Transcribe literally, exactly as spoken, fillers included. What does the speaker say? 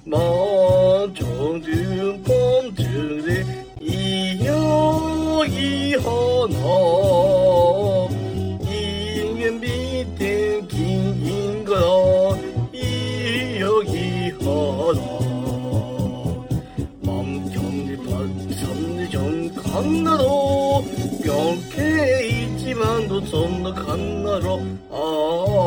만정든 범증의 이여기 하나 인연 밑에 긴긴거라 이여기 하나 맘경리 반삼리 전 간나로 명쾌 있지만도 전도 간나로 아